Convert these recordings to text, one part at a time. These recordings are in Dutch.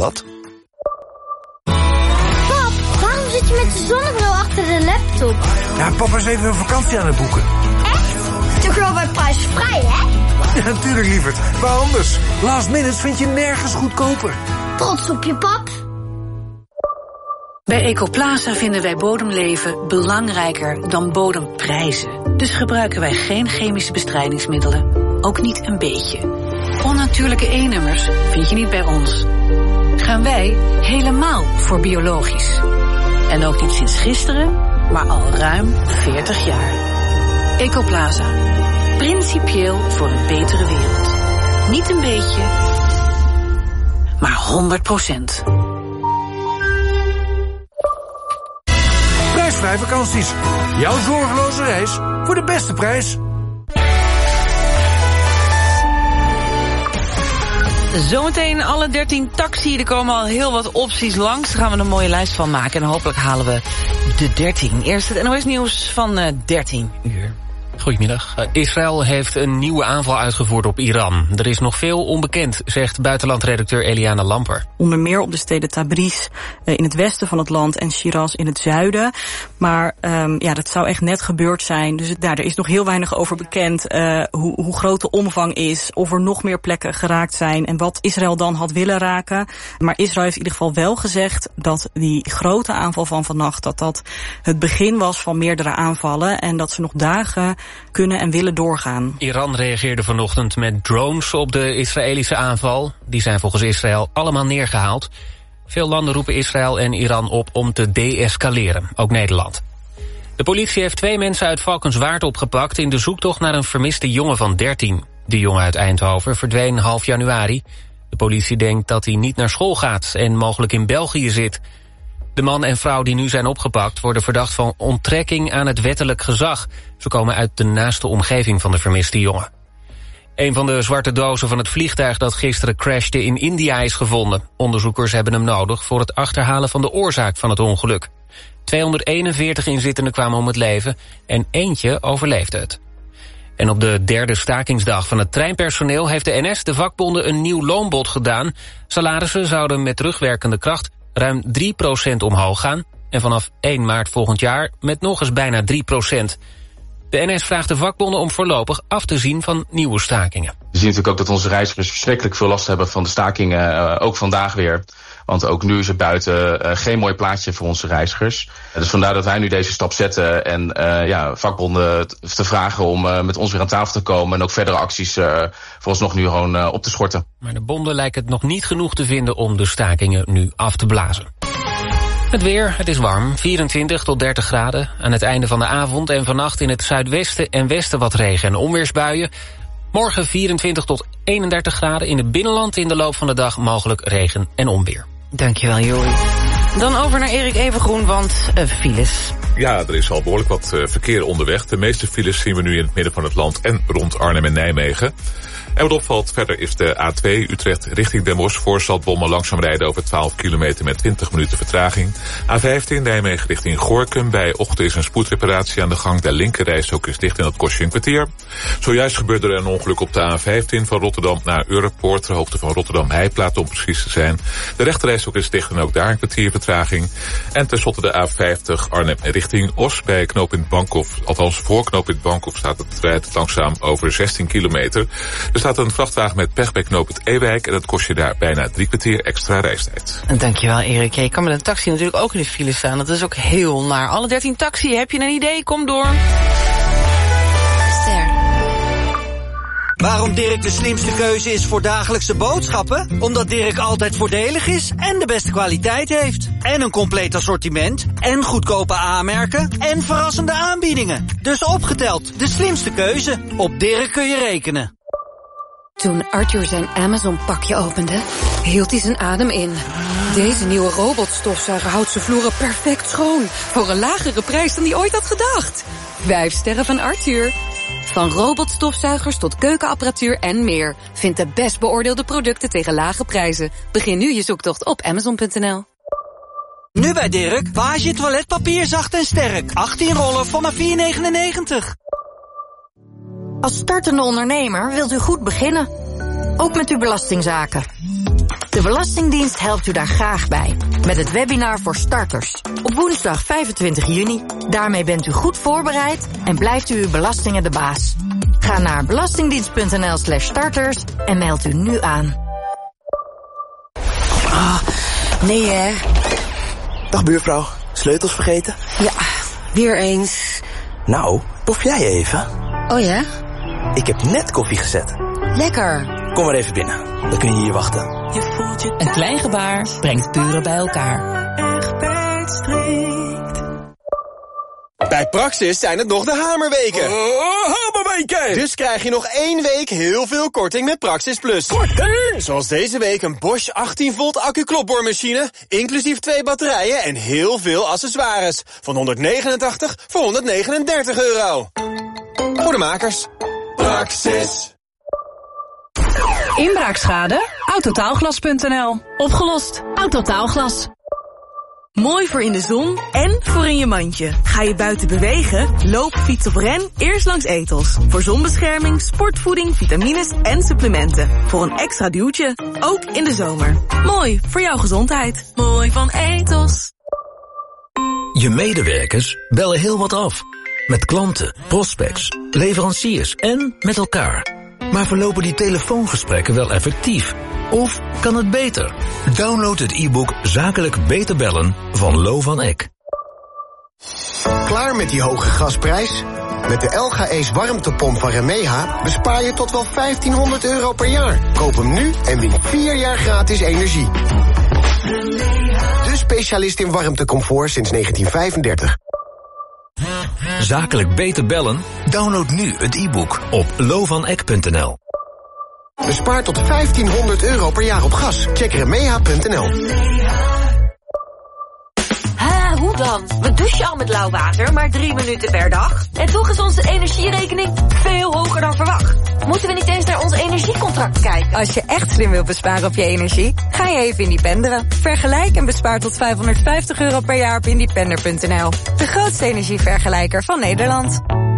Nieuwsblad. Pap, waarom zit je met de zonnebril achter de laptop? Ja, papa is even een vakantie aan het boeken. Echt? Toch wel bij prijsvrij, hè? Ja, natuurlijk, lieverd. Maar anders. Last minute vind je nergens goedkoper. Trots op je pap. Bij Ecoplaza vinden wij bodemleven belangrijker dan bodemprijzen. Dus gebruiken wij geen chemische bestrijdingsmiddelen. Ook niet een beetje. Onnatuurlijke E-nummers vind je niet bij ons. Gaan wij helemaal voor biologisch. En ook niet sinds gisteren, maar al ruim 40 jaar. Ecoplaza. Principieel voor een betere wereld. Niet een beetje, maar 100%. Prijsvrij vakanties. Jouw zorgeloze reis voor de beste prijs. Zometeen alle 13 taxi. Er komen al heel wat opties langs. Daar gaan we een mooie lijst van maken. En hopelijk halen we de 13. Eerst het NOS nieuws van 13 uur. Goedemiddag. Israël heeft een nieuwe aanval uitgevoerd op Iran. Er is nog veel onbekend, zegt buitenlandredacteur Eliana Lamper. Onder meer op de steden Tabriz in het westen van het land en Shiraz in het zuiden. Maar dat zou echt net gebeurd zijn. Dus er is nog heel weinig over bekend hoe groot de omvang is. Of er nog meer plekken geraakt zijn en wat Israël dan had willen raken. Maar Israël heeft in ieder geval wel gezegd dat die grote aanval van vannacht, dat het begin was van meerdere aanvallen. En dat ze nog dagen kunnen en willen doorgaan. Iran reageerde vanochtend met drones op de Israëlische aanval. Die zijn volgens Israël allemaal neergehaald. Veel landen roepen Israël en Iran op om te de-escaleren, ook Nederland. De politie heeft 2 mensen uit Valkenswaard opgepakt in de zoektocht naar een vermiste jongen van 13. De jongen uit Eindhoven verdween half januari. De politie denkt dat hij niet naar school gaat en mogelijk in België zit. De man en vrouw die nu zijn opgepakt worden verdacht van onttrekking aan het wettelijk gezag. Ze komen uit de naaste omgeving van de vermiste jongen. Een van de zwarte dozen van het vliegtuig dat gisteren crashte in India is gevonden. Onderzoekers hebben hem nodig voor het achterhalen van de oorzaak van het ongeluk. 241 inzittenden kwamen om het leven en eentje overleefde het. En op de 3e stakingsdag van het treinpersoneel heeft de NS de vakbonden een nieuw loonbod gedaan. Salarissen zouden met terugwerkende kracht ruim 3% omhoog gaan en vanaf 1 maart volgend jaar met nog eens bijna 3%. De NS vraagt de vakbonden om voorlopig af te zien van nieuwe stakingen. We zien natuurlijk ook dat onze reizigers verschrikkelijk veel last hebben van de stakingen, ook vandaag weer. Want ook nu is het buiten geen mooi plaatje voor onze reizigers. Dus vandaar dat wij nu deze stap zetten en vakbonden te vragen om met ons weer aan tafel te komen en ook verdere acties vooralsnog nu gewoon op te schorten. Maar de bonden lijken het nog niet genoeg te vinden om de stakingen nu af te blazen. Het weer, het is warm, 24 tot 30 graden. Aan het einde van de avond en vannacht in het zuidwesten en westen wat regen- en onweersbuien. Morgen 24 tot 31 graden. In het binnenland in de loop van de dag mogelijk regen en onweer. Dankjewel, Jorie. Dan over naar Erik Evengroen, want files. Ja, er is al behoorlijk wat verkeer onderweg. De meeste files zien we nu in het midden van het land en rond Arnhem en Nijmegen. En wat opvalt verder is de A2 Utrecht richting Den Bosch voor Zaltbommel langzaam rijden over 12 kilometer met 20 minuten vertraging. A15 Nijmegen richting Gorinchem. Bij Ochten is een spoedreparatie aan de gang. De linkerrijstrook is dicht en dat kost je een kwartier. Zojuist gebeurde er een ongeluk op de A15 van Rotterdam naar Europoort, ter hoogte van Rotterdam-Heiplaat om precies te zijn. De rechterrijstrook is dicht en ook daar een kwartier vertraging. En tenslotte de A50 Arnhem richting Os bij knooppunt Bankhof. Althans voor knooppunt Bankhof staat het rijdt langzaam over 16 kilometer. Er staat een vrachtwagen met pech bij knooppunt Ewijk en dat kost je daar bijna 3 kwartier extra reistijd. Dankjewel, Erik. Ja, je kan met een taxi natuurlijk ook in de file staan. Dat is ook heel naar. Alle 13 taxi, heb je een idee? Kom door. Waarom Dirk de slimste keuze is voor dagelijkse boodschappen? Omdat Dirk altijd voordelig is en de beste kwaliteit heeft. En een compleet assortiment. En goedkope aanmerken. En verrassende aanbiedingen. Dus opgeteld, de slimste keuze. Op Dirk kun je rekenen. Toen Arthur zijn Amazon-pakje opende, hield hij zijn adem in. Deze nieuwe robotstofzuiger houdt zijn vloeren perfect schoon. Voor een lagere prijs dan hij ooit had gedacht. 5 sterren van Arthur. Van robotstofzuigers tot keukenapparatuur en meer. Vind de best beoordeelde producten tegen lage prijzen. Begin nu je zoektocht op Amazon.nl. Nu bij Dirk, Page toiletpapier zacht en sterk. 18 rollen voor maar €4,99. Als startende ondernemer wilt u goed beginnen. Ook met uw belastingzaken. De De Belastingdienst helpt u daar graag bij. Met het webinar voor starters. Op woensdag 25 juni. Daarmee bent u goed voorbereid en blijft u uw belastingen de baas. Ga naar belastingdienst.nl/starters en meld u nu aan. Nee hè. Dag buurvrouw, sleutels vergeten? Ja, weer eens. Nou, tof jij even? Oh ja? Ik heb net koffie gezet. Lekker. Kom maar even binnen, dan kun je hier wachten. Een klein gebaar brengt buren bij elkaar. Bij Praxis zijn het nog de hamerweken. Hamerweken! Dus krijg je nog 1 week heel veel korting met Praxis Plus. Korting! Zoals deze week een Bosch 18 volt accu-klopboormachine, inclusief 2 batterijen en heel veel accessoires. Van 189 voor 139 euro. Voor de makers. Praxis. Inbraakschade? Autotaalglas.nl. Opgelost. Autotaalglas. Mooi voor in de zon en voor in je mandje. Ga je buiten bewegen? Loop, fiets of ren eerst langs Ethos. Voor zonbescherming, sportvoeding, vitamines en supplementen. Voor een extra duwtje, ook in de zomer. Mooi voor jouw gezondheid. Mooi van Ethos. Je medewerkers bellen heel wat af. Met klanten, prospects, leveranciers en met elkaar. Maar verlopen die telefoongesprekken wel effectief? Of kan het beter? Download het e-book Zakelijk Beter Bellen van Lo van Eck. Klaar met die hoge gasprijs? Met de LG Ace warmtepomp van Remeha bespaar je tot wel €1500 per jaar. Koop hem nu en win 4 jaar gratis energie. De specialist in warmtecomfort sinds 1935. Zakelijk Beter Bellen? Download nu het e-book op lovaneck.nl. Bespaar tot €1500 per jaar op gas. Check remeha.nl. Hoe dan? We douchen al met lauw water, maar 3 minuten per dag. En toch is onze energierekening veel hoger dan verwacht. Moeten we niet eens naar ons energiecontract kijken? Als je echt slim wilt besparen op je energie, ga je even independeren. Vergelijk en bespaar tot €550 per jaar op independer.nl. De grootste energievergelijker van Nederland.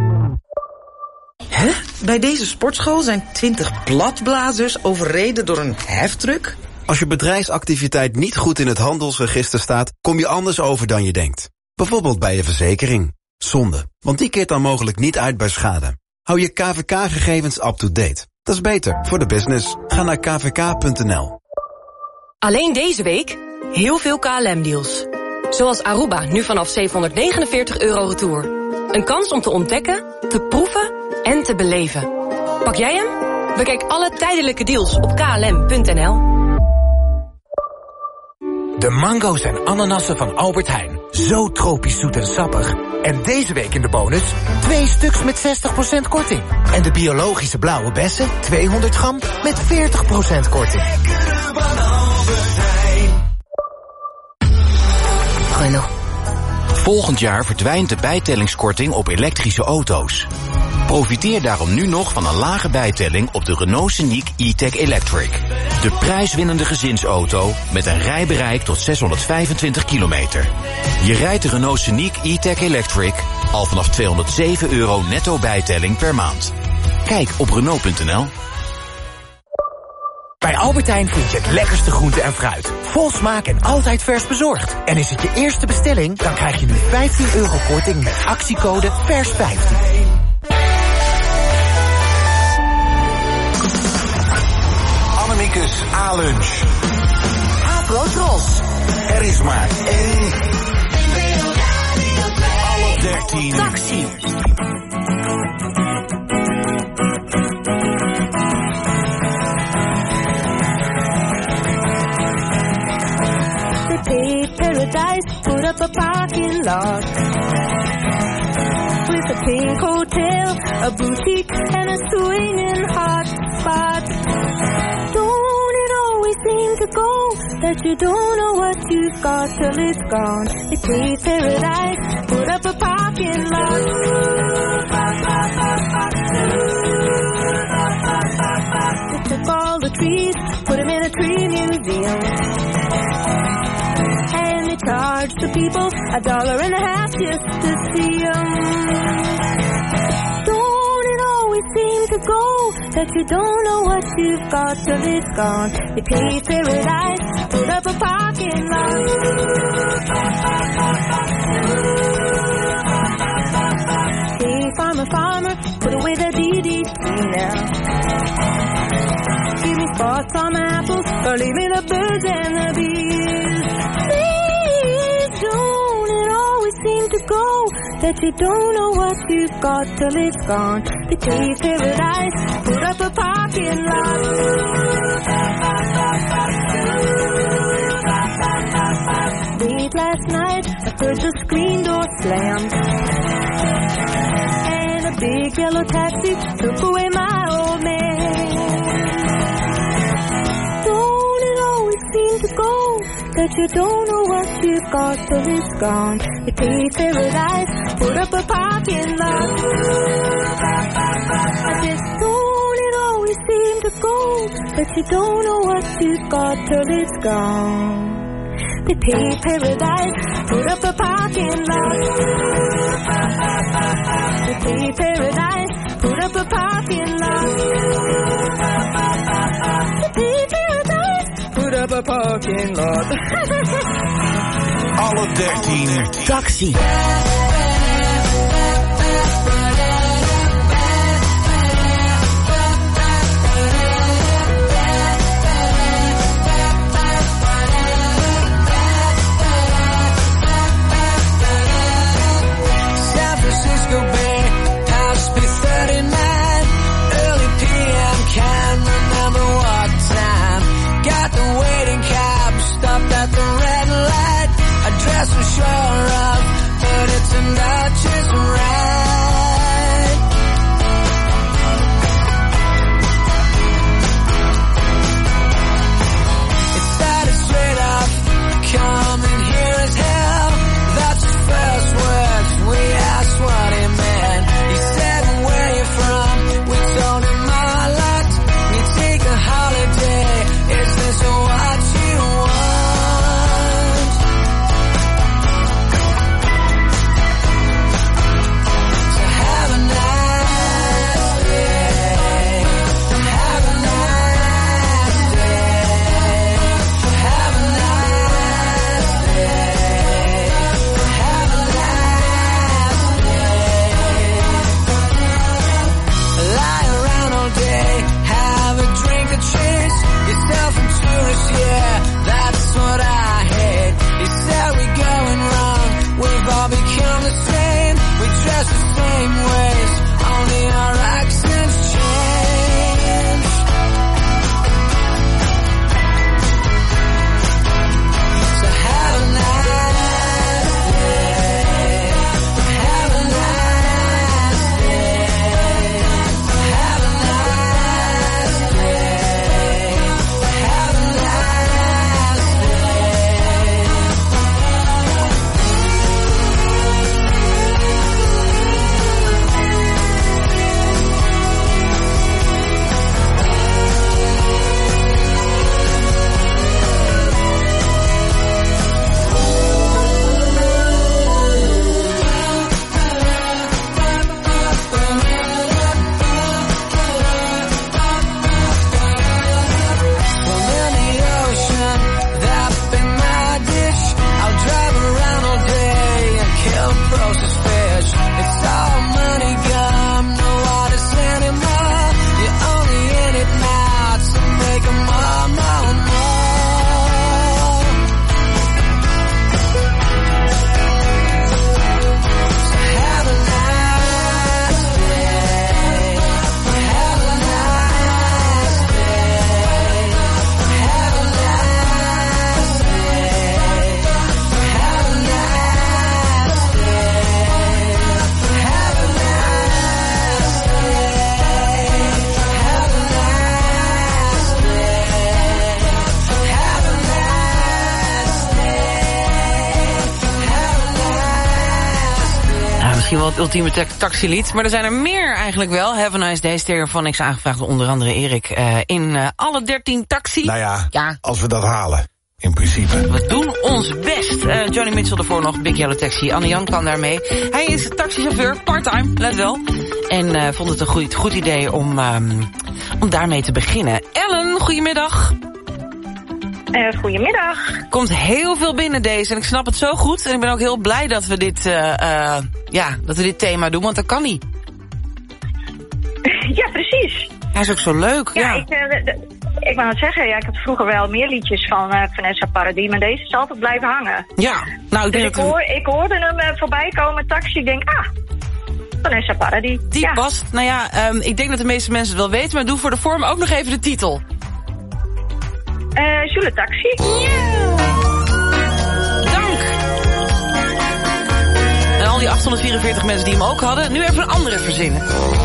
Hè? Bij deze sportschool zijn 20 bladblazers overreden door een heftruck? Als je bedrijfsactiviteit niet goed in het handelsregister staat, kom je anders over dan je denkt. Bijvoorbeeld bij je verzekering. Zonde, want die keert dan mogelijk niet uit bij schade. Hou je KVK-gegevens up-to-date. Dat is beter voor de business. Ga naar kvk.nl. Alleen deze week heel veel KLM-deals. Zoals Aruba, nu vanaf €749 retour. Een kans om te ontdekken, te proeven en te beleven. Pak jij hem? Bekijk alle tijdelijke deals op klm.nl. De mango's en ananassen van Albert Heijn. Zo tropisch zoet en sappig. En deze week in de bonus 2 stuks met 60% korting. En de biologische blauwe bessen 200 gram met 40% korting. Renault. Volgend jaar verdwijnt de bijtellingskorting op elektrische auto's. Profiteer daarom nu nog van een lage bijtelling op de Renault Scenic E-Tech Electric. De prijswinnende gezinsauto met een rijbereik tot 625 kilometer. Je rijdt de Renault Scenic E-Tech Electric al vanaf €207 netto bijtelling per maand. Kijk op Renault.nl. Bij Albert Heijn vind je het lekkerste groente en fruit. Vol smaak en altijd vers bezorgd. En is het je eerste bestelling, dan krijg je nu €15 korting met actiecode VERS15. Annemiekes A-lunch. Afro-tros. Er is maar één. Alle 13. Taxi. Paradise, put up a parking lot with a pink hotel, a boutique, and a swinging hot spot. Don't it always seem to go that you don't know what you've got till it's gone? It's a paradise, put up a parking lot. They took all the trees, put them in a tree museum. And they charge the people $1.50 just to see them. Don't it always seem to go that you don't know what you've got till it's gone. You paved paradise, put up a parking lot. Hey, farmer, put away the DDT now. Give me spots on my apples, or leave me the birds and the bees. Please don't it always seem to go that you don't know what you've got till it's gone. You paved paradise, put up a parking lot. Late last night, I heard the screen door slam, and a big yellow taxi took away my old man. Don't it always seem to go that you don't know what you've got till it's gone. You paved paradise, put up a parking lot. I just don't it always seem to go that you don't know what you've got till it's gone. They paved paradise, put up a parking lot. They paved paradise, put up a parking lot. They paved paradise, put up a parking lot. Alle 13 taxi. Sure of, but it's a Dutchess ride. It started straight off, coming here as hell. That's his first words. We asked what he meant. He said, where you from? We told him our lot. We take a holiday. Is this what you want? Yeah, that's what I hate. He said we're going wrong, we've all become the same. We dress the same ways, only our accents change. So have a nice day. Have a nice day. Have a nice day. Wel het ultieme taxilied. Maar er zijn er meer eigenlijk wel. Have a nice day, Stereophonics, aangevraagd door onder andere Erik. In alle 13 taxi. Nou ja, als we dat halen. In principe. We doen ons best. Johnny Mitchell ervoor nog, Big Yellow Taxi. Anne Jan kan daarmee. Hij is taxichauffeur, part-time, let wel. En vond het een goed idee om daarmee te beginnen. Ellen, goedemiddag. Goedemiddag. Komt heel veel binnen deze en ik snap het zo goed. En ik ben ook heel blij dat we dit thema doen, want dat kan niet. Ja, precies. Hij is ook zo leuk. Ja. Ik wou het zeggen, ik had vroeger wel meer liedjes van Vanessa Paradis, maar deze is altijd blijven hangen. Ja, nou ik hoorde hem voorbij komen, taxi, ik denk, Vanessa Paradis. Die past. Nou ja, ik denk dat de meeste mensen het wel weten, maar doe voor de vorm ook nog even de titel. Jule Taxi. Dank. En al die 844 mensen die hem ook hadden, nu even een andere verzinnen.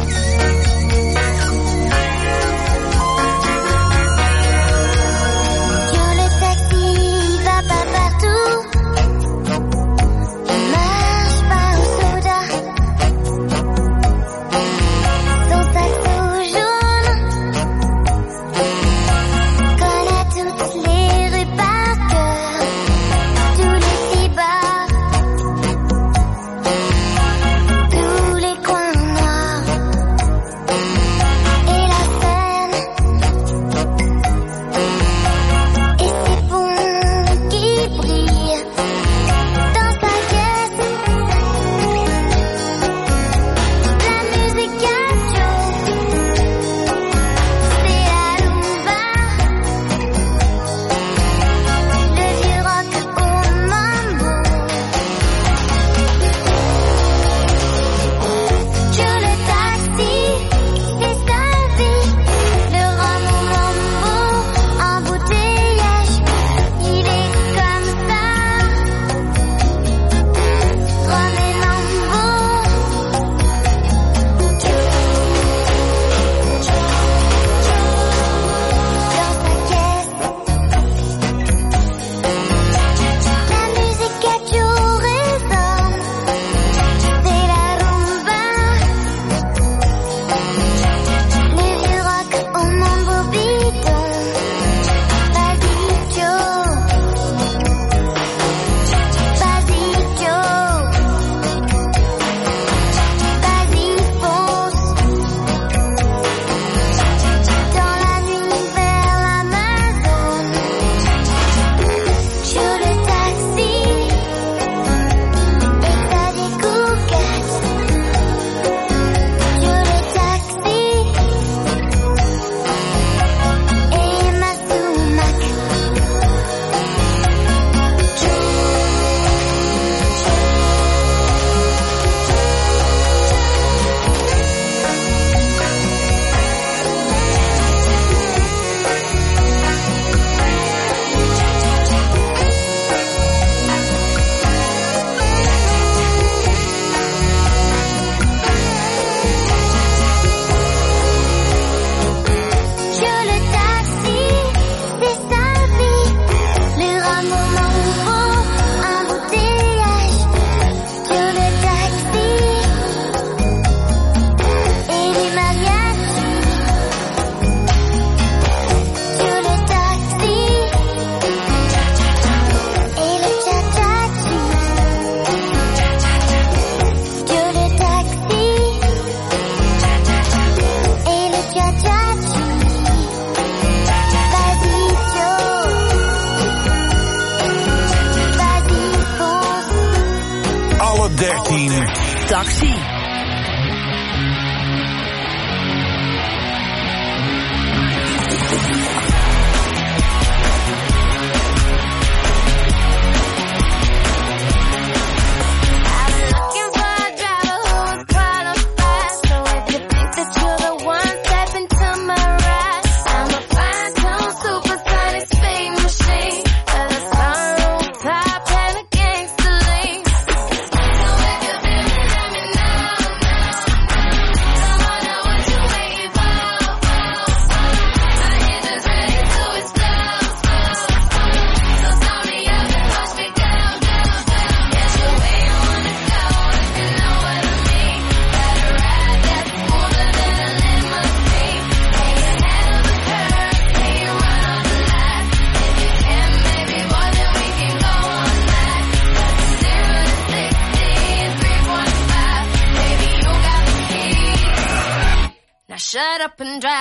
Taxi. Top and a gangster lean. So if you're feeling, let me know. shut up and drive.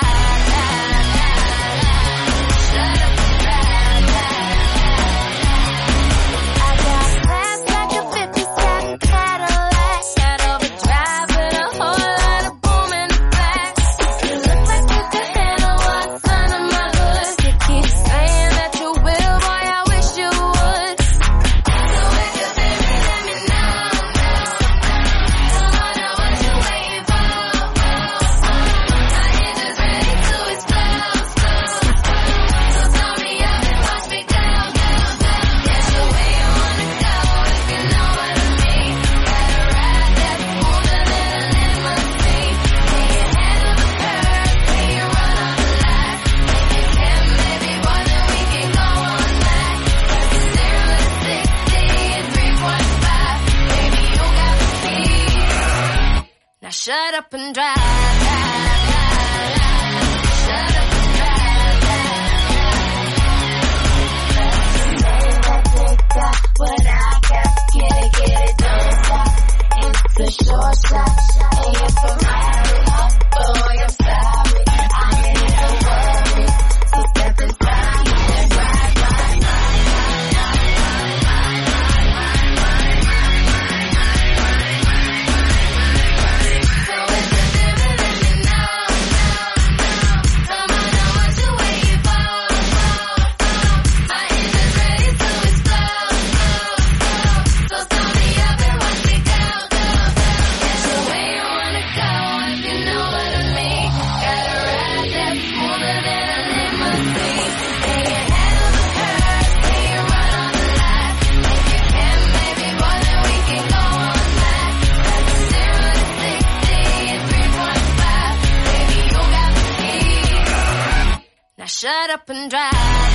Shut up and drive. What I got, get it, don't stop. It's a short shot, and you're Ferrari. Boy, I'm sorry, I ain't no worry. So step inside and ride. Shut up and drive.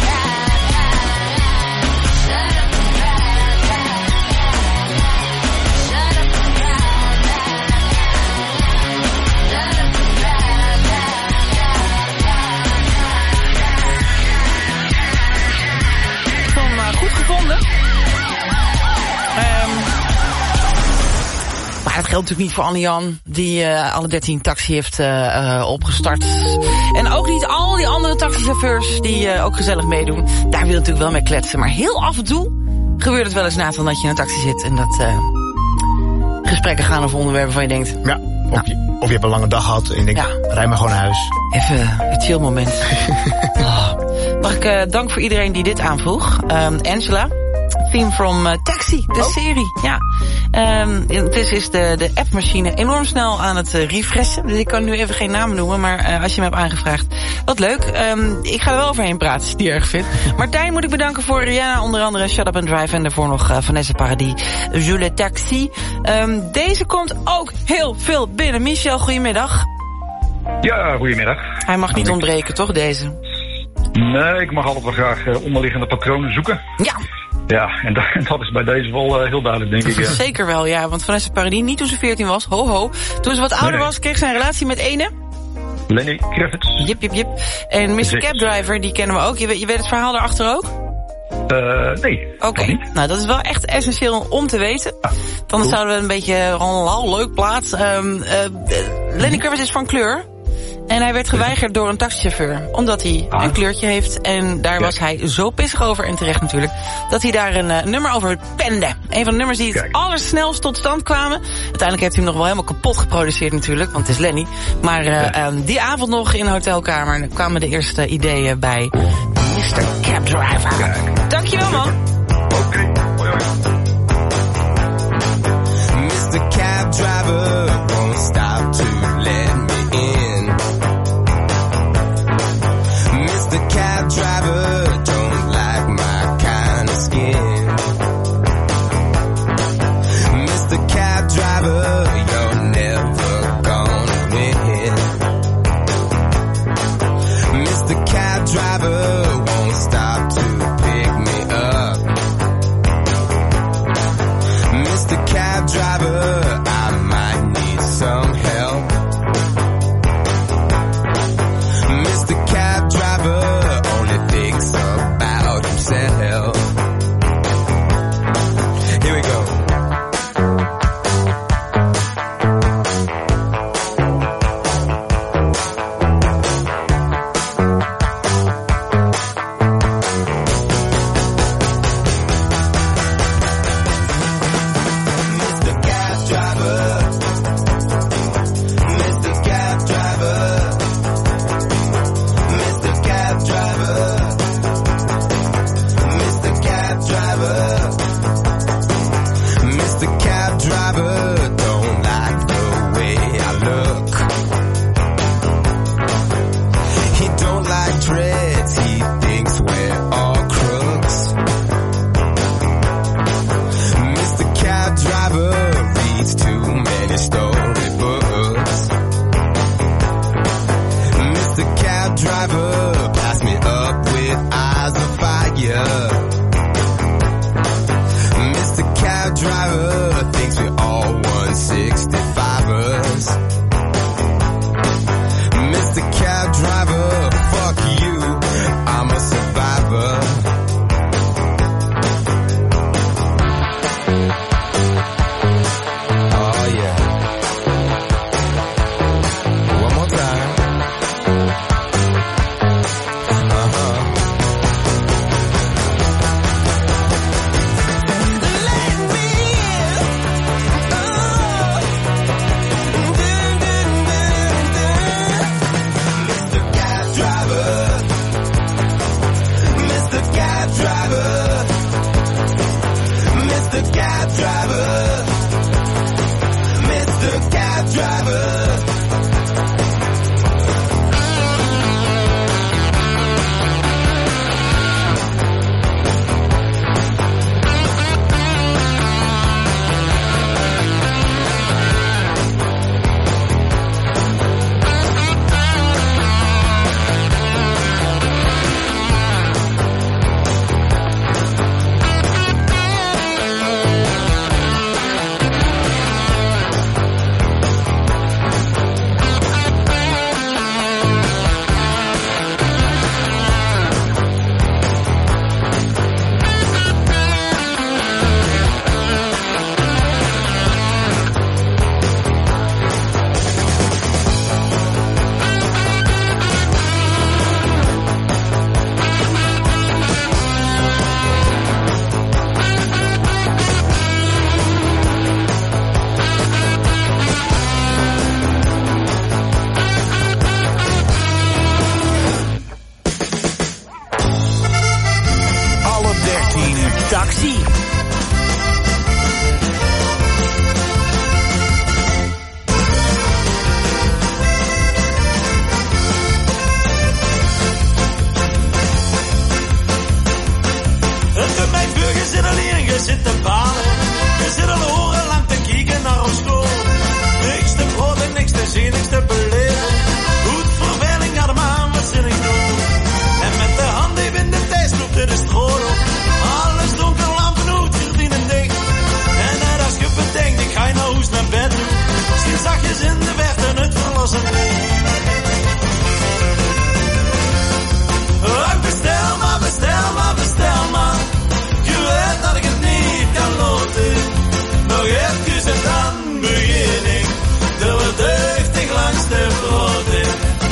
Goed gevonden. Maar dat geldt natuurlijk niet voor Anne-Jan, die alle 13 taxi heeft opgestart. En ook niet al die andere taxichauffeurs die ook gezellig meedoen. Daar wil je natuurlijk wel mee kletsen. Maar heel af en toe gebeurt het wel eens, Nathan, dat je in een taxi zit en dat gesprekken gaan over onderwerpen waarvan je denkt... Ja, of je hebt een lange dag gehad en je denkt, rij maar gewoon naar huis. Even het chill moment. Mag ik dank voor iedereen die dit aanvroeg. Angela, theme from Taxi, de serie. Ja. Het is de appmachine enorm snel aan het refreshen. Dus ik kan nu even geen namen noemen, maar als je me hebt aangevraagd, wat leuk. Ik ga er wel overheen praten, als je het niet erg vindt. Martijn moet ik bedanken voor Rihanna, onder andere Shut Up and Drive. En daarvoor nog Vanessa Paradis, Je le Taxi. Deze komt ook heel veel binnen. Michel, goedemiddag. Ja, goedemiddag. Hij mag niet ontbreken, toch, deze? Nee, ik mag altijd wel graag onderliggende patronen zoeken. Ja. Ja, en dat is bij deze wel heel duidelijk, denk ik. Ja. Zeker wel, ja. Want Vanessa Paradis, niet toen ze 14 was, ho ho. Toen ze wat ouder was, kreeg ze een relatie met ene... Lenny Kravitz. Jip. En Mr. Cab Driver, die kennen we ook. Je weet het verhaal daarachter ook? Nee. Oké. Nou, dat is wel echt essentieel om te weten. Dan zouden we een beetje leuk plaats. Lenny Kravitz is van kleur. En hij werd geweigerd door een taxichauffeur. Omdat hij een kleurtje heeft. En daar was hij zo pissig over, en terecht natuurlijk, dat hij daar een nummer over pende. Een van de nummers die het allersnelst tot stand kwamen. Uiteindelijk heeft hij hem nog wel helemaal kapot geproduceerd natuurlijk. Want het is Lenny. Maar die avond nog in een hotelkamer kwamen de eerste ideeën bij Mr. Cab Driver. Dankjewel, man. Oké. Mr. Cab Driver won't stop to let me in. Mr. Cab Driver don't like my kind of skin. Mr. Cab Driver, you're never gonna win. Mr. Cab Driver won't stop to pick me up. the 65ers. Mr. Cab Driver, fuck you, I'm a survivor. Oh yeah. One more time. Taxi. De mijnburgers zit alleen, je zit te balen. Je zit al orenlang te kijken naar ons school. Niks te broden, niks te zien, niks te beleven. Goed verveling naar de maan, wat zin ik doen. En met de hand even in de tijd sloep er de stroom op. Alles donker, lampen uit, gordijnen dicht. En net als je bedenkt, ik ga je naar huis naar bed doen. Misschien zachtjes in de verte het verlossen. Bestel maar, bestel maar, bestel maar. Je weet dat ik het niet kan loten. Nog even en dan begin ik. De verdeugdig langs de broden.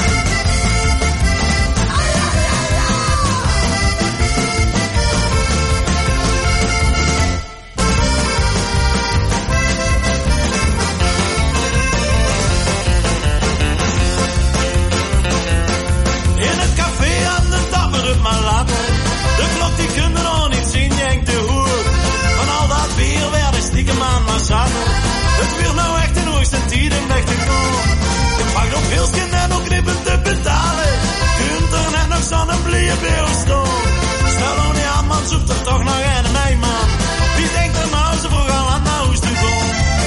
In het café aan de Dam het maar laten. De klok die kunnen nog niet zien, jenkt de hoer. Van al dat bier werden stiekem aan maar zaten. Het weer nou echt in hoogste tijd om weg te komen. Ik mag nog pilsken en ook knippen te betalen. Kunt er net nog zo'n blije beeld staan. Stel nou niet aan, man, zoekt er toch nog een mij, man. Wie denkt er nou zo vroeg al aan naar huis te gaan?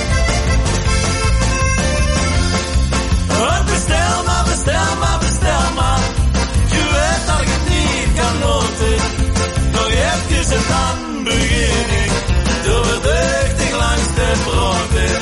Bestel maar, bestel maar, bestel maar. Je weet dat ik het niet kan loten. Nog even en dan begin ik. Door verdeugdig langs de broden.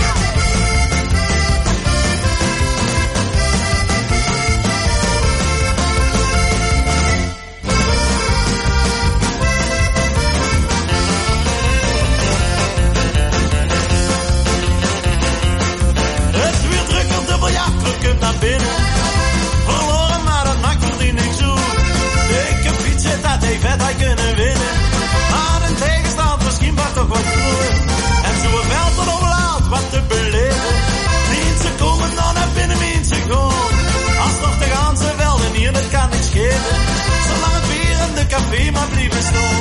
Het is weer druk op de biljartclub, kunt naar binnen. Verloren, maar dat maakt verdien niks zo. Ik heb fietsen dat hij vet had kunnen winnen. Maar een tegenstand misschien wat toch wat groeien. En zo'n veld er overlaat wat te beleven. Mensen komen dan naar binnen, mensen gaan. Als nog te gaan ze velden hier, dat kan niks geven. Zolang het bier in de café maar blijven staan.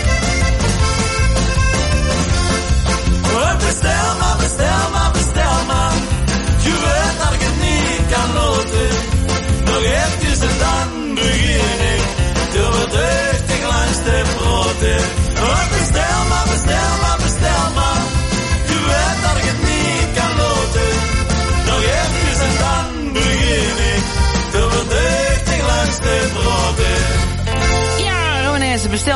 Bestel maar, bestel maar, bestel maar. Je weet dat ik het niet kan loten. Nog even en dan begin ik. Door verdeugdig langs de broden. Bestel maar, bestel maar, bestel maar. Je weet dat ik het niet kan loten. Nog even en dan begin ik. Door verdeugdig langs de broden. Ja, Romanesque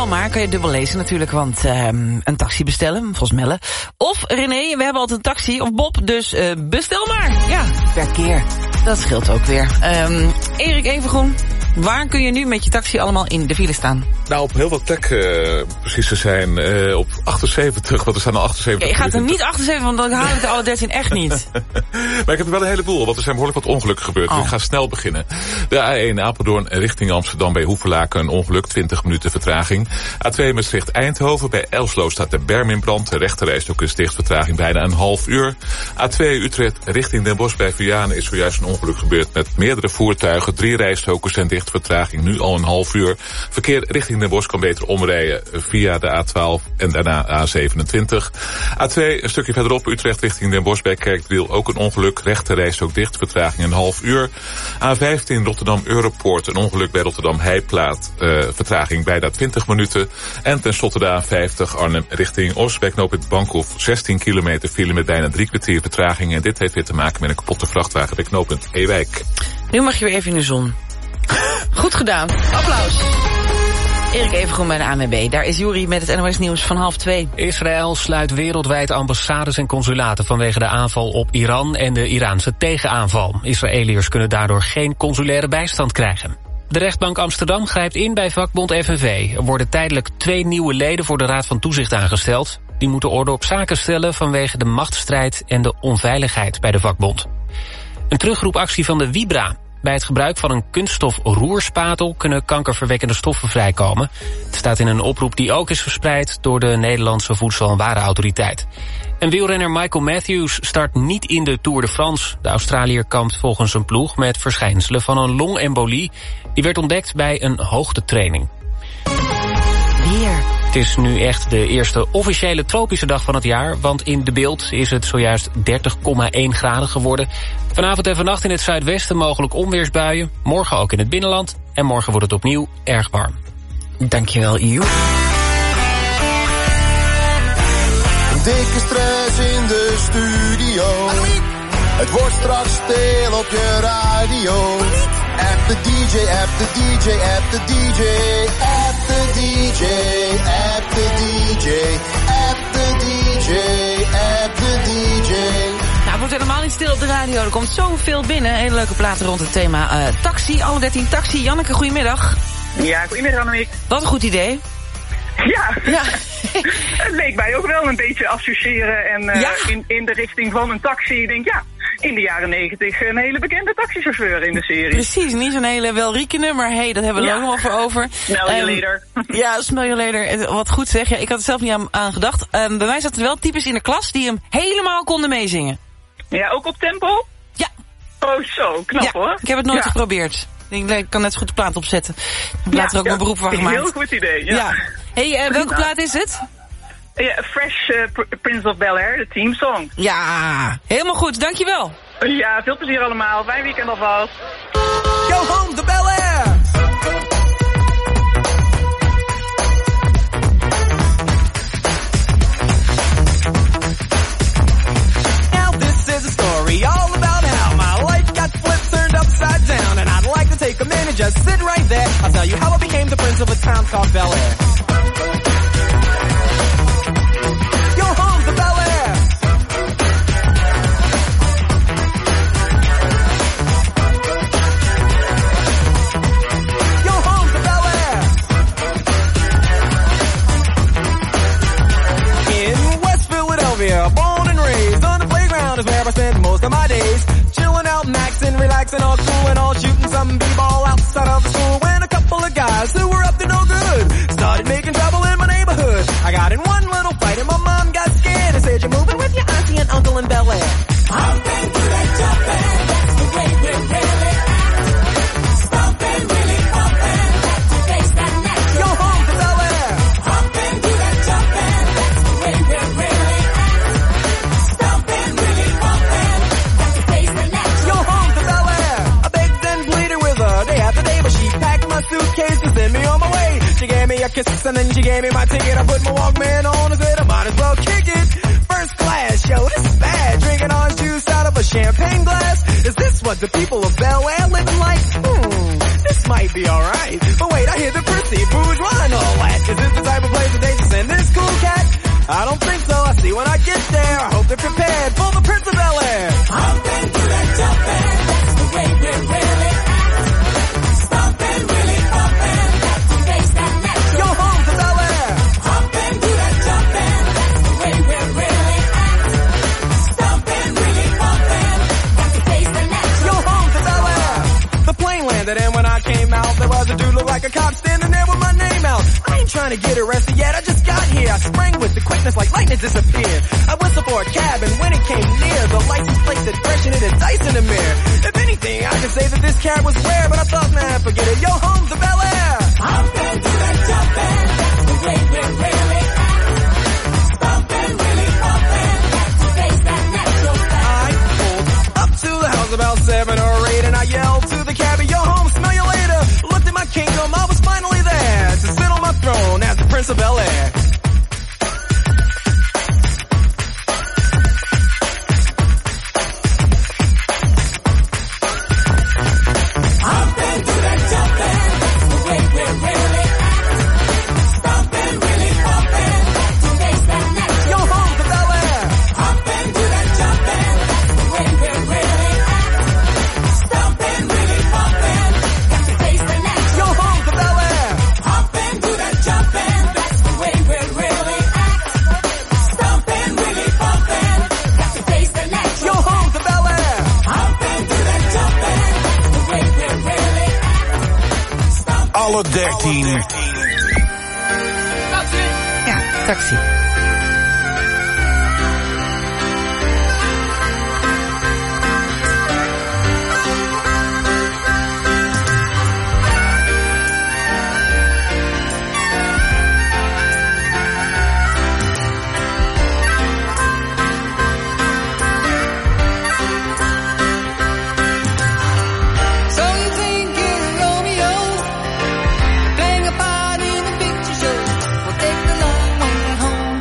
maar, kan je dubbel lezen natuurlijk, want een taxi bestellen, volgens Melle. Of René, we hebben altijd een taxi, of Bob, dus bestel maar. Ja, per keer. Dat scheelt ook weer. Erik Evengroen, waar kun je nu met je taxi allemaal in de file staan? Nou, op heel veel plekken precies te zijn. Op 78, want er staan al 78. Ja, je gaat er niet 78, want dan haal ik de alle 13 echt niet. Maar ik heb er wel een heleboel, want er zijn behoorlijk wat ongelukken gebeurd. Dus ik ga snel beginnen. De A1 Apeldoorn richting Amsterdam bij Hoevelaken een ongeluk, 20 minuten vertraging. A2 Maastricht-Eindhoven, bij Elslo staat de berm in brand. De rechterrijstok is dicht, vertraging bijna een half uur. A2 Utrecht richting Den Bosch bij Vianen is zojuist een ongeluk gebeurd met meerdere voertuigen. 3 rijstroken zijn dicht, vertraging nu al een half uur. Verkeer richting Den Bosch kan beter omrijden via de A12 en daarna A27. A2 een stukje verderop Utrecht richting Den Bosch bij Kerkdriel ook een ongeluk. Rechterrijstok dicht, vertraging een half uur. A15 Rotterdam Europoort, een ongeluk bij Rotterdam Heijplaat. Vertraging bijna 20 minuten. En tenslotte de A50 Arnhem richting Os bij knooppunt Bankhoef. 16 kilometer file met bijna 3 kwartier vertraging. En dit heeft weer te maken met een kapotte vrachtwagen bij knooppunt Ewijk. Nu mag je weer even in de zon. Goed gedaan. Applaus. Erik Evengroen bij de ANWB. Daar is Juri met het NOS Nieuws van 1:30. Israël sluit wereldwijd ambassades en consulaten vanwege de aanval op Iran en de Iraanse tegenaanval. Israëliërs kunnen daardoor geen consulaire bijstand krijgen. De rechtbank Amsterdam grijpt in bij vakbond FNV. Er worden tijdelijk 2 nieuwe leden voor de Raad van Toezicht aangesteld. Die moeten orde op zaken stellen vanwege de machtsstrijd en de onveiligheid bij de vakbond. Een terugroepactie van de Vibra. Bij het gebruik van een kunststof roerspatel kunnen kankerverwekkende stoffen vrijkomen. Het staat in een oproep die ook is verspreid door de Nederlandse Voedsel- en Warenautoriteit. En wielrenner Michael Matthews start niet in de Tour de France. De Australiër kampt volgens zijn ploeg met verschijnselen van een longembolie. Die werd ontdekt bij een hoogtetraining. Weer. Het is nu echt de eerste officiële tropische dag van het jaar, want in De Bilt is het zojuist 30,1 graden geworden. Vanavond en vannacht in het zuidwesten mogelijk onweersbuien. Morgen ook in het binnenland. En morgen wordt het opnieuw erg warm. Dankjewel, Joep. Dikke stress in de studio. Het wordt straks stil op je radio. App de DJ, app de DJ, app de DJ. App de DJ, app de DJ. App de DJ, app de DJ. Nou, het wordt helemaal niet stil op de radio. Er komt zoveel binnen. Hele leuke platen rond het thema taxi. Alle 13 taxi. Janneke, goedemiddag. Ja, goedemiddag Annemiek. Wat een goed idee. Ja. Het leek mij ook wel een beetje associëren en in de richting van een taxi. Ik denk, ja, in de jaren 90 een hele bekende taxichauffeur in de serie. Precies, niet zo'n hele welriekende, maar hey, dat hebben we er ook nog wel voor over. Smell you later. Ja, smell you later. Wat goed zeg. Ja, ik had er zelf niet aan gedacht. Bij mij zaten er wel types in de klas die hem helemaal konden meezingen. Ja, ook op tempo? Ja. Oh zo, knap hoor. Ik heb het nooit geprobeerd. Ik kan net zo goed de plaat opzetten. Ik heb later ook mijn beroep van gemaakt. Heel goed idee, ja. Hey, welke plaat is het? Ja, Fresh Prince of Bel-Air, de teamsong. Ja, helemaal goed, dankjewel. Ja, veel plezier allemaal. Fijn weekend alvast. Go home to Bel-Air! Now this is a story all about how my life got flipped, turned upside down. And I'd like to take a minute, just sit right there. I'll tell you how I became the prince of a town called Bel-Air. Go home to Bel-Air! Go home to Bel-Air! In West Philadelphia, born and raised on the playground is where I spend most of my days. Chilling out, maxing, relaxing, all cool and all shooting some b-ball outside of the school. When a couple of guys who were up to no good started making trouble in my neighborhood. I got in one little fight and my mom got scared and said, "You're moving with your auntie and uncle in Bel-Air." Humping to that jumping, that's the way we're really at. Stomping, really pumping, that's the face that next. Go home to Bel-Air. Humping to that jumping, that's the way we're really at. Stomping, really pumping, that's the face that next. Go home to Bel-Air. I begged and pleaded with her day after day, but she packed my suitcase to send me on my way. She gave me a kiss and then she gave me my ticket. I put my Walkman on and said I might as well kick it. First class, yo, this is bad. Drinking orange juice out of a champagne glass. Is this what the people of Bel-Air living like? This might be alright. But wait, I hear the prissy bourgeois and all that. Is this I don't think so. I see when I get there. I hope they're prepared for the Prince of Bel-Air. Humping through that jumping, that's the way we're really acting. Stomping, really pumping, got to face that natural. Yo, home to Bel-Air. Humping through that jumping, that's the way we're really acting. Stomping, really pumping, got to face that natural. Yo, home to Bel-Air. The plane landed and when I came out, there was a dude look like a cop standing there with my name out. I ain't trying to get arrested yet, I just got here. I sprang with the quickness like lightning disappeared. I whistled for a cab and when it came near, the license plate said fresh and it had dice in the mirror. If anything, I could say that this cab was rare, but I thought, man, forget it. Yo, home to Bel-Air. Humping through that jumping, that's the way we're really acting. Stomping, really pumping, got to face that natural style. I pulled up to the house about 7 or 8 and I yelled to the cabbie, yo, home, smell you later. Looked at my kingdom, I was finally there to sit on my throne as the Prince of Bel-Air. Humping through that jumping, that's the way we're really acting. Stomping, really pumping, got to face that natural. Yo, home to Bel-Air. Humping through that jumping, that's the way we're really acting. Stomping, really pumping, got to face the natural. Yo, home to Bel-Air. Humping through that jumping, that's the way we're really acting. Stomping, really pumping, got to face the natural. Yo, home to Bel-Air. Humping through that jumping, that's the way we're really acting. Alle 13. Ja, Taxi. So you think you're Romeo, playing a part in a picture show. We'll take the long way home.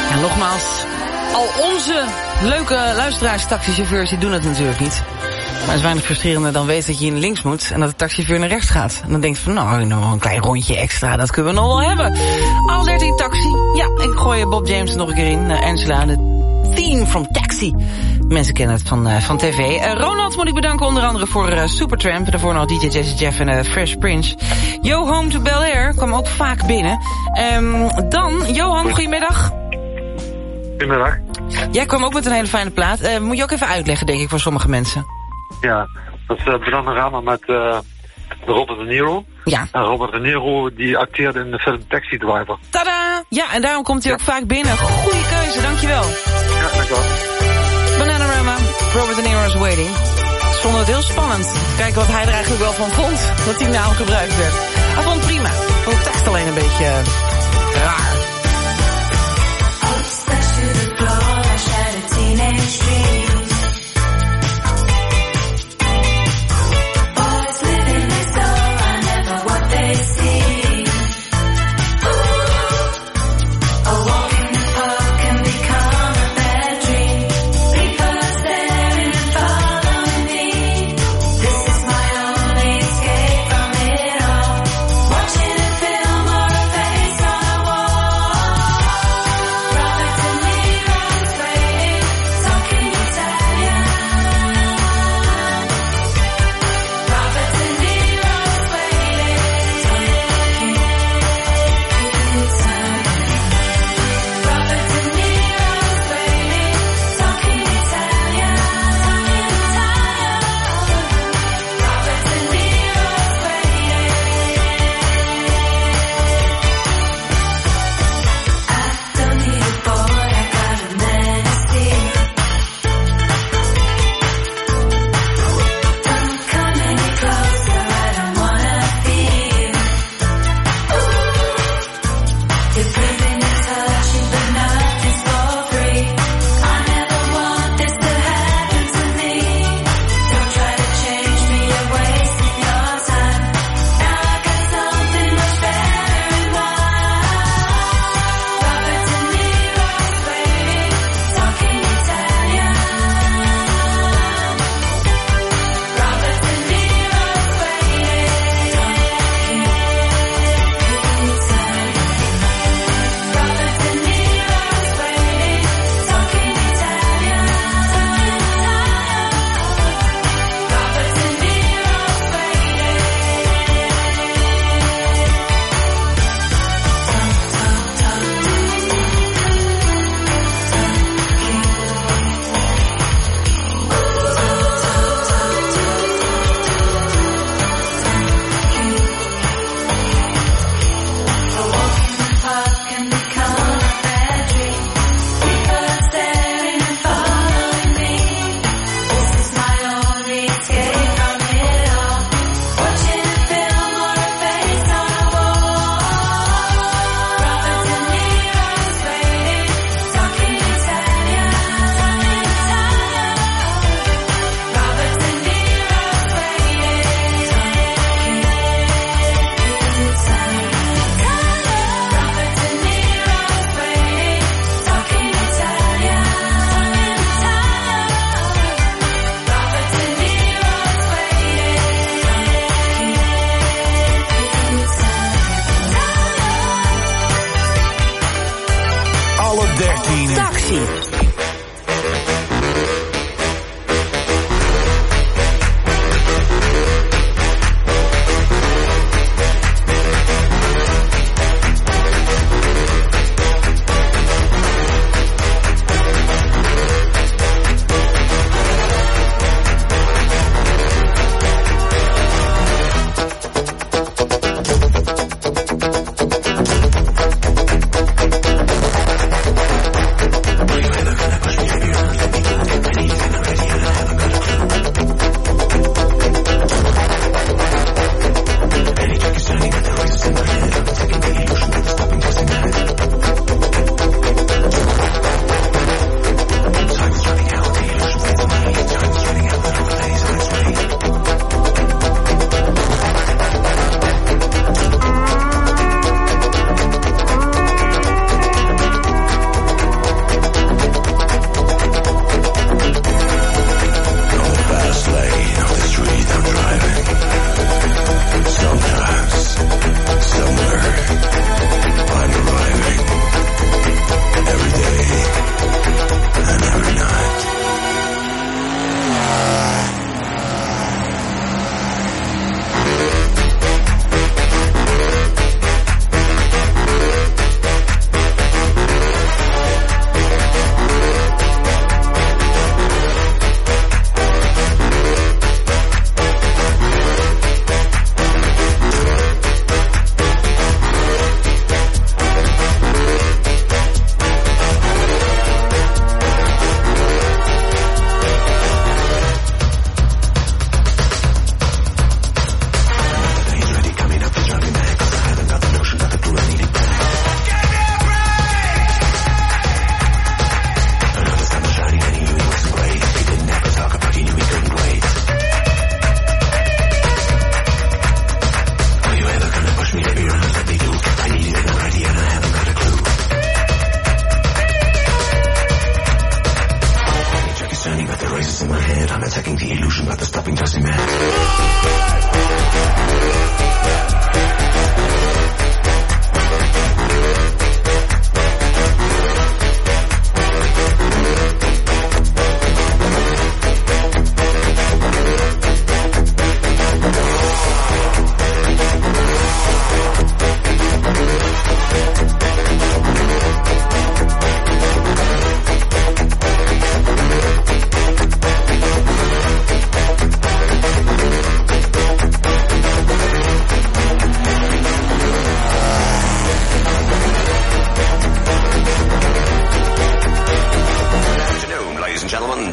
En nogmaals, al onze leuke luisteraars, taxichauffeurs, die doen het natuurlijk niet. Maar het is weinig frustrerender dan weten dat je in links moet en dat de taxichauffeur naar rechts gaat. En dan denk je van, nou, een klein rondje extra, dat kunnen we nog wel hebben. Al 13 taxi. Ja, ik gooi Bob James er nog een keer in. Angela, de theme from Taxi. Mensen kennen het van tv. Ronald moet ik bedanken onder andere voor Supertramp. Daarvoor nog DJ Jesse Jeff en Fresh Prince. Yo Home to Bel Air kwam ook vaak binnen. Dan, Johan, goedemiddag. Goedemiddag. Jij kwam ook met een hele fijne plaat. Moet je ook even uitleggen, denk ik, voor sommige mensen. Ja, dat is Panorama met Robert De Niro. Ja. En Robert De Niro die acteerde in de film Taxi Driver. Tada! Ja, en daarom komt hij ook vaak binnen. Goeie keuze, dankjewel. Ja, dankjewel. Bananarama, Robert De Niro's Waiting. Ik vond het heel spannend. Kijken wat hij er eigenlijk wel van vond. Dat die naam gebruikt werd. Hij vond het prima. Ik vond de tekst alleen een beetje raar.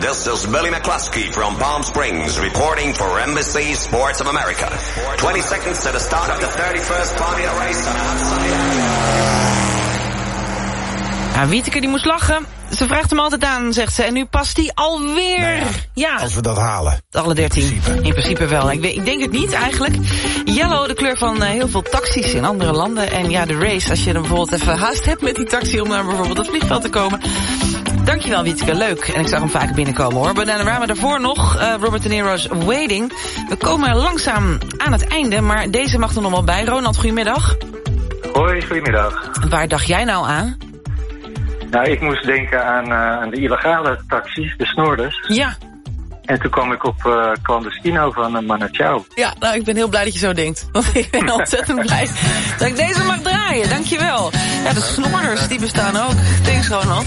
This is Billy McCluskey from Palm Springs reporting for NBC Sports of America. 20 seconds to the start of the 31st Formula race on outside. Ja, Wieteke die moest lachen. Ze vraagt hem altijd aan, zegt ze. En nu past hij alweer. Nou ja, als we dat halen. Alle 13. In principe wel. Ik denk het niet eigenlijk. Yellow, de kleur van heel veel taxis in andere landen. En ja, de race, als je er bijvoorbeeld even haast hebt met die taxi om naar bijvoorbeeld het vliegveld te komen. Dankjewel Wieteke, leuk. En ik zag hem vaak binnenkomen hoor. Bananarama daarvoor nog, Robert De Niro's Waiting. We komen langzaam aan het einde, maar deze mag er nog wel bij. Ronald, goedemiddag. Hoi, goedemiddag. Waar dacht jij nou aan? Nou, ik moest denken aan de illegale taxis, de snoerders. Ja. En toen kwam ik op Clandestino van Manu Chao. Ja, nou, ik ben heel blij dat je zo denkt. Want ik ben ontzettend blij dat ik deze mag draaien. Dankjewel. Ja, de snoerders, die bestaan ook. Thanks, Ronald.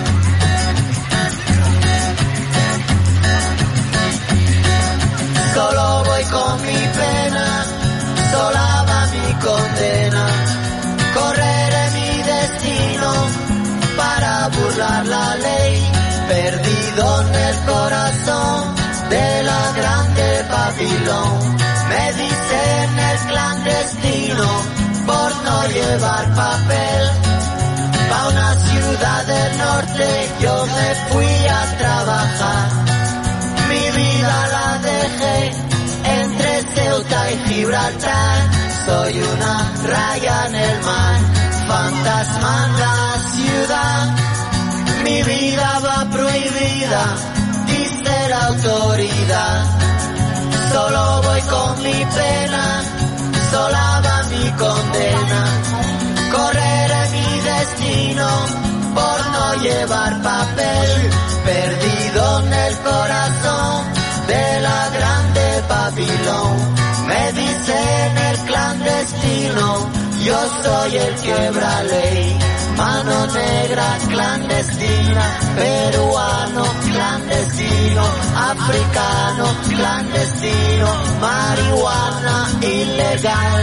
Solo voy con mi pena, sola va mi condena. Correré mi destino para burlar la ley. Perdido en el corazón de la grande Babilón. Me dicen el clandestino por no llevar papel. Pa' una ciudad del norte yo me fui a trabajar. Mi vida la dejé entre Ceuta y Gibraltar. Soy una raya en el mar, fantasma en la ciudad. Mi vida va prohibida, dice la autoridad. Solo voy con mi pena, sola va mi condena. Correré mi destino por no llevar papel. Perdido en el corazón de la grande Babilón. Me dicen el clandestino, yo soy el quebra ley. Mano negra clandestina, peruano clandestino, africano clandestino, marihuana ilegal.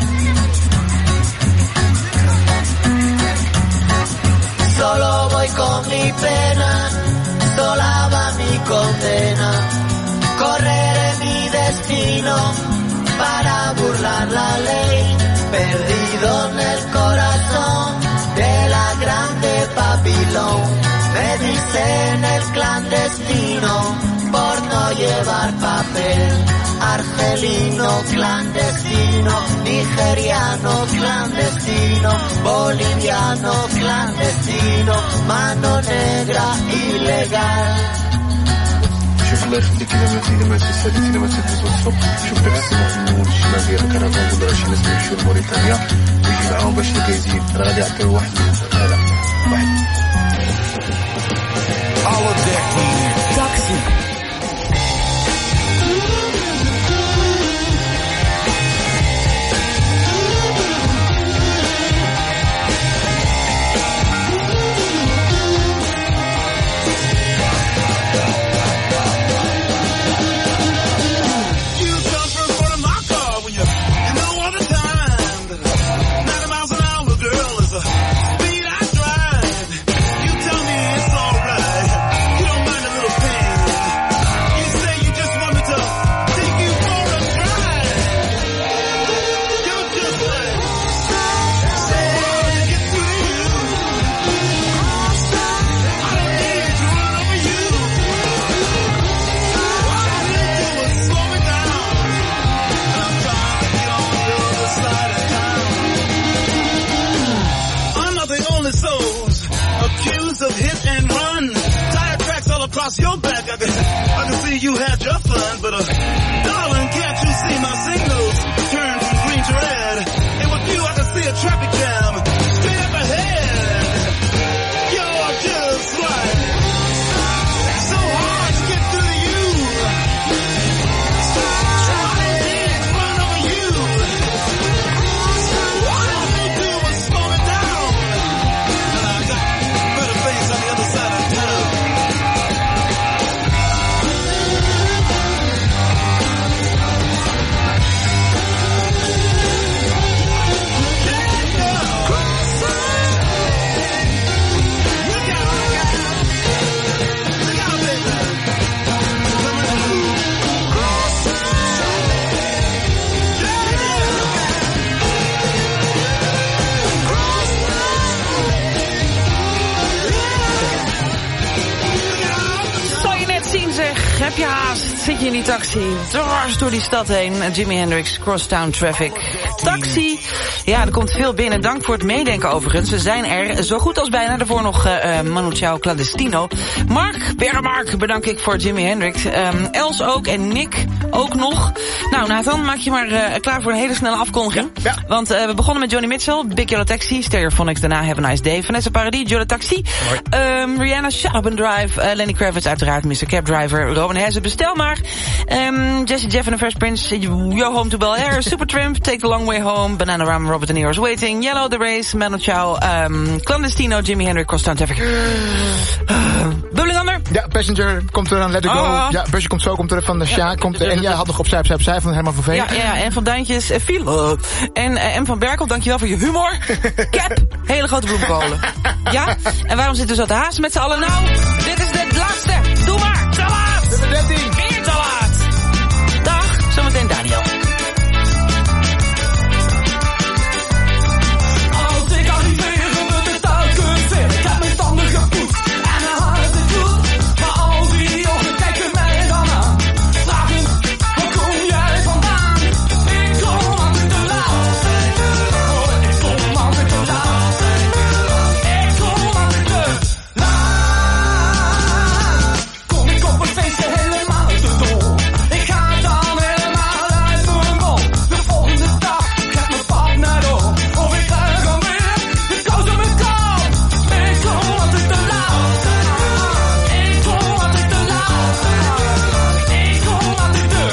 Solo voy con mi pena, sola va mi condena. Correré mi destino para burlar la ley. Perdido en el corazón de la grande Babilón. Me dicen el clandestino por no llevar papel. Argelino clandestino, nigeriano clandestino, boliviano clandestino, mano negra ilegal. شوف الله يخليك الا ما تسالي ما تدوز الصبح شوف داك السماء من الشمال ديال الكرفان ولا شي ناس يمشيو لموريتانيا ويجي معاهم باش يزيد راه غادي يعطيو واحد هذا واحد Alle 13 taxi. Across your back, I can see you had your fun, but darling, can't you see my signals turn from green to red? And with you, I can see a traffic jam straight up ahead. You're just right, so hard to get through to you. Trying to run over you. All you do is slow it down, and I got better things on the other side of town. zit je in die taxi, dwars door die stad heen. Jimi Hendrix, Crosstown Traffic. Taxi. Ja, er komt veel binnen. Dank voor het meedenken overigens. We zijn er zo goed als bijna. Daarvoor nog Manu Chao, Clandestino. Mark, bedank ik voor Jimi Hendrix. Els ook en Nick ook nog. Nou, Nathan, maak je maar klaar voor een hele snelle afkondiging. Ja. Want we begonnen met Johnny Mitchell, Big Yellow Taxi, Stereophonics, daarna Have a Nice Day, Vanessa Paradis, Joe Taxi, Rihanna, Shut Up and Drive, Lenny Kravitz uiteraard, Mr. Cab Driver, Robin Hesse, Bestel maar, Jesse Jeff and the Fresh Prince, Yo Home to Bel Air, Supertramp, Take the Long Way Home, Bananarama, Robert De Niro's Waiting, Yellow, The Race, Manu Chao, Clandestino, Jimi Hendrix, Crosstown Traffic. Bubbling Under? Ja, Passenger komt er aan, Let It Go. Ja, Busje komt zo, komt er van de Sjaak, komt er, en jij had nog op Zij van Herman van Veen. Ja, en van Duintjes, Philo. En M van Berkel, dankjewel voor je humor. Cap, hele grote bloemkolen. Ja, en waarom zitten we zo te haasten met z'n allen? Nou, dit is de laatste. Doe maar, te laat. Dit is 13. Meer te laat. Dag, zometeen Daniel. Als ik arriveer, wordt het telkens weer. Ik heb mijn tanden gepoetst en mijn haar is het goed. Maar al die ogen kijken mij dan aan. Vragen, waar kom jij vandaan? Ik kom altijd te laat. Oh, ik kom altijd te laat. Ik kom altijd te laat. Kom ik op een feestje helemaal te dol. Ik ga dan helemaal uit mijn bol. De volgende dag krijgt mijn partner door. Of ik krijg hem weer, de kous op mijn kop. Ik kom altijd te laat. Ik kom altijd te laat. Ik kom altijd te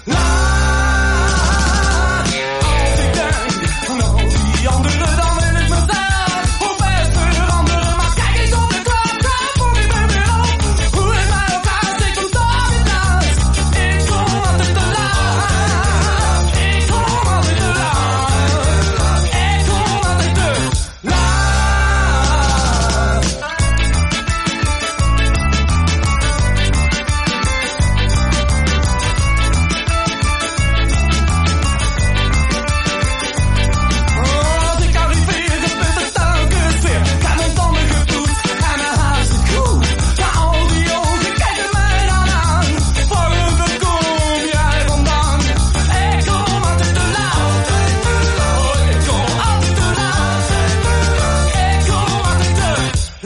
laat. Als ik denk aan al die anderen, dan wil ik mezelf hoe best veranderen. Maar kijk eens op de klok, dan voel ik me weer op. Hoe in mij elkaar steekt om toch in naast. Ik kom altijd te laat. Ik kom altijd te laat. Ik kom altijd te laat. Als ik arriveer, gebeurt het telkens weer. Ik heb mijn tanden gepoetst en mijn haar is goed. Maar al die ogen kijken mij dan aan. Waarom kom jij vandaan? Ik kom altijd te laat. Oh, ik kom altijd te laat. Ik kom altijd te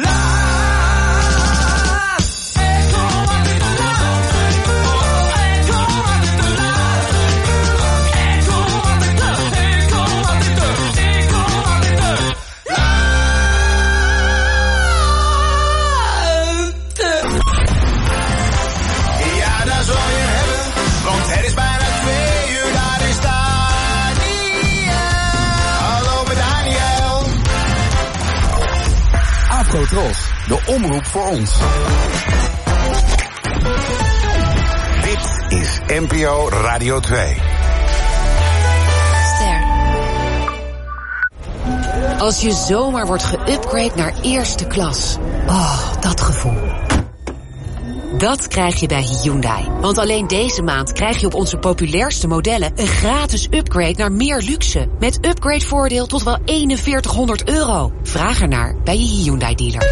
laat. Ik kom altijd te laat. Oh, ik kom altijd te laat. Ik kom altijd te laat. Ja, daar zal je hebben, want het is bijna 2 uur, daar is Daniel. Hallo met Daniel. Afro-Tros, de omroep voor ons. Dit is NPO Radio 2. Als je zomaar wordt geüpgrade naar eerste klas. Oh, dat gevoel. Dat krijg je bij Hyundai. Want alleen deze maand krijg je op onze populairste modellen een gratis upgrade naar meer luxe. Met upgradevoordeel tot wel €4100. Vraag ernaar bij je Hyundai dealer.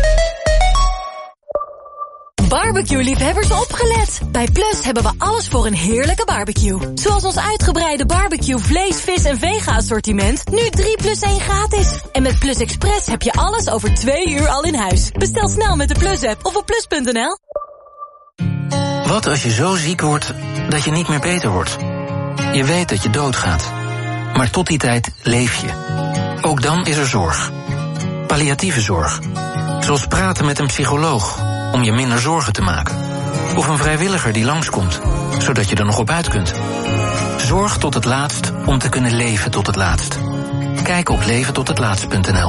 Barbecue-liefhebbers opgelet! Bij Plus hebben we alles voor een heerlijke barbecue. Zoals ons uitgebreide barbecue vlees, vis en vega-assortiment. Nu 3+1 gratis. En met Plus Express heb je alles over 2 uur al in huis. Bestel snel met de Plus-app of op plus.nl. Wat als je zo ziek wordt dat je niet meer beter wordt? Je weet dat je doodgaat. Maar tot die tijd leef je. Ook dan is er zorg. Palliatieve zorg. Zoals praten met een psycholoog om je minder zorgen te maken. Of een vrijwilliger die langskomt, zodat je er nog op uit kunt. Zorg tot het laatst om te kunnen leven tot het laatst. Kijk op leventothetlaatst.nl.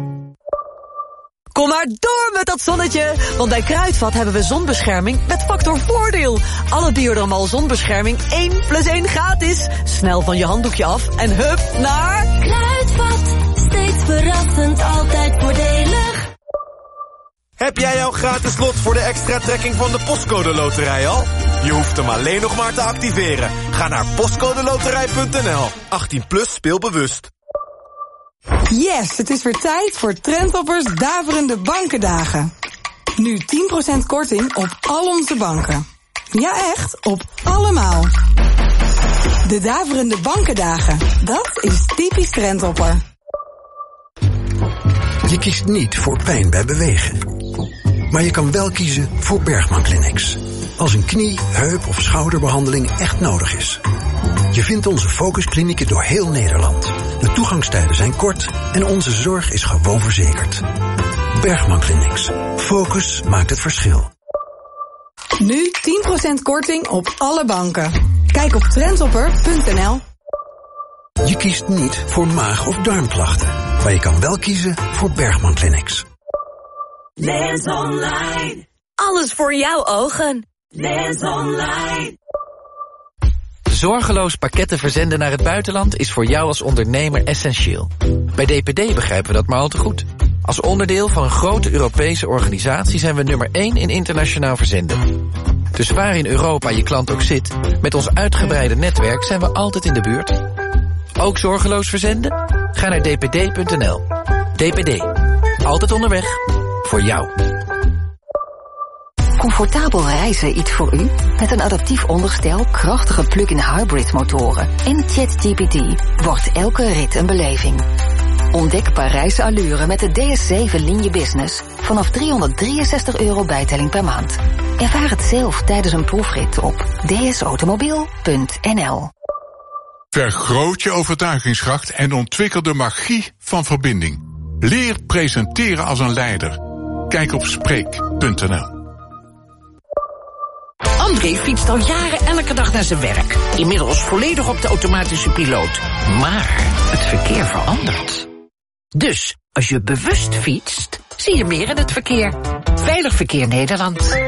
Kom maar door met dat zonnetje, want bij Kruidvat hebben we zonbescherming met factor voordeel. Alle Biodermal zonbescherming 1+1 gratis. Snel van je handdoekje af en hup naar Kruidvat, steeds verrassend, altijd voordelig. Heb jij jouw gratis lot voor de extra trekking van de Postcode Loterij al? Je hoeft hem alleen nog maar te activeren. Ga naar postcodeloterij.nl. 18+ speelbewust. Yes, het is weer tijd voor Trendtoppers Daverende Bankendagen. Nu 10% korting op al onze banken. Ja, echt, op allemaal. De daverende bankendagen, dat is typisch Trendhopper. Je kiest niet voor pijn bij bewegen. Maar je kan wel kiezen voor Bergman Clinics. Als een knie, heup of schouderbehandeling echt nodig is. Je vindt onze focusklinieken door heel Nederland. De toegangstijden zijn kort en onze zorg is gewoon verzekerd. Bergman Clinics. Focus maakt het verschil. Nu 10% korting op alle banken. Kijk op trendhopper.nl. Je kiest niet voor maag- of darmklachten. Maar je kan wel kiezen voor Bergman Clinics. Lens Online. Alles voor jouw ogen. Lens Online. Zorgeloos pakketten verzenden naar het buitenland is voor jou als ondernemer essentieel. Bij DPD begrijpen we dat maar al te goed. Als onderdeel van een grote Europese organisatie zijn we nummer 1 in internationaal verzenden. Dus waar in Europa je klant ook zit, met ons uitgebreide netwerk zijn we altijd in de buurt. Ook zorgeloos verzenden? Ga naar dpd.nl. DPD. Altijd onderweg. Voor jou. Comfortabel reizen iets voor u? Met een adaptief onderstel, krachtige plug-in hybrid motoren en ChatGPT wordt elke rit een beleving. Ontdek Parijse allure met de DS7 Ligne Business vanaf €363 bijtelling per maand. Ervaar het zelf tijdens een proefrit op dsautomobiel.nl. Vergroot je overtuigingskracht en ontwikkel de magie van verbinding. Leer presenteren als een leider. Kijk op Spreek.nl. André fietst al jaren elke dag naar zijn werk. Inmiddels volledig op de automatische piloot. Maar het verkeer verandert. Dus, als je bewust fietst, zie je meer in het verkeer. Veilig Verkeer Nederland.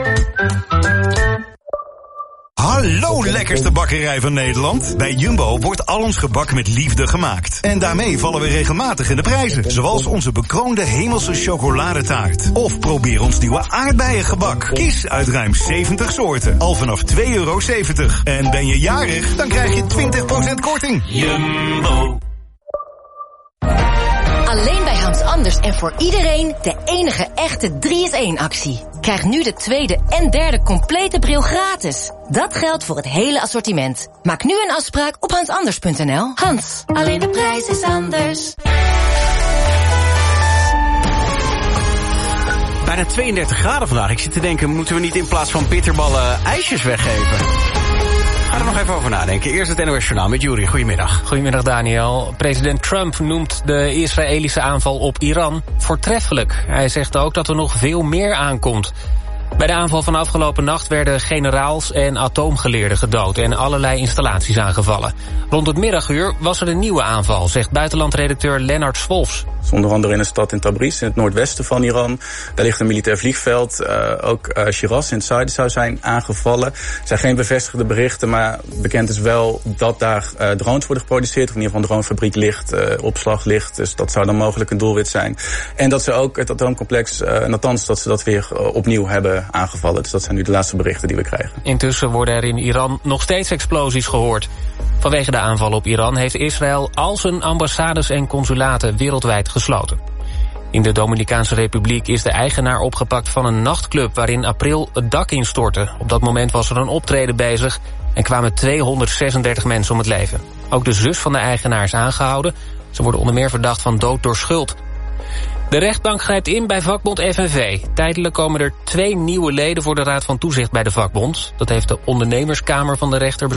Hallo lekkerste bakkerij van Nederland. Bij Jumbo wordt al ons gebak met liefde gemaakt. En daarmee vallen we regelmatig in de prijzen. Zoals onze bekroonde hemelse chocoladetaart. Of probeer ons nieuwe aardbeiengebak. Kies uit ruim 70 soorten. Al vanaf €2,70. En ben je jarig, dan krijg je 20% korting. Jumbo. Alleen bij Hans Anders en voor iedereen de enige echte 3-in-1-actie. Krijg nu de tweede en derde complete bril gratis. Dat geldt voor het hele assortiment. Maak nu een afspraak op hansanders.nl. Hans, alleen de prijs is anders. Bijna 32 graden vandaag. Ik zit te denken, moeten we niet in plaats van bitterballen ijsjes weggeven? Ga er nog even over nadenken. Eerst het NOS Journaal met Juri. Goedemiddag. Goedemiddag, Daniel. President Trump noemt de Israëlische aanval op Iran voortreffelijk. Hij zegt ook dat er nog veel meer aankomt. Bij de aanval van afgelopen nacht werden generaals en atoomgeleerden gedood en allerlei installaties aangevallen. Rond het middaguur was er een nieuwe aanval, zegt buitenlandredacteur Lennart Swolfs. Onder andere in een stad in Tabriz, in het noordwesten van Iran. Daar ligt een militair vliegveld. Ook Shiraz in het zuiden zou zijn aangevallen. Er zijn geen bevestigde berichten, maar bekend is wel dat daar drones worden geproduceerd. Of in ieder geval een dronefabriek ligt, opslag ligt. Dus dat zou dan mogelijk een doelwit zijn. En dat ze ook het atoomcomplex, althans dat ze dat weer opnieuw hebben aangevallen. Dus dat zijn nu de laatste berichten die we krijgen. Intussen worden er in Iran nog steeds explosies gehoord. Vanwege de aanval op Iran heeft Israël al zijn ambassades en consulaten wereldwijd gesloten. In de Dominicaanse Republiek is de eigenaar opgepakt van een nachtclub waarin in april het dak instortte. Op dat moment was er een optreden bezig en kwamen 236 mensen om het leven. Ook de zus van de eigenaar is aangehouden. Ze worden onder meer verdacht van dood door schuld. De rechtbank grijpt in bij vakbond FNV. Tijdelijk komen er 2 nieuwe leden voor de Raad van Toezicht bij de vakbond. Dat heeft de ondernemerskamer van de rechter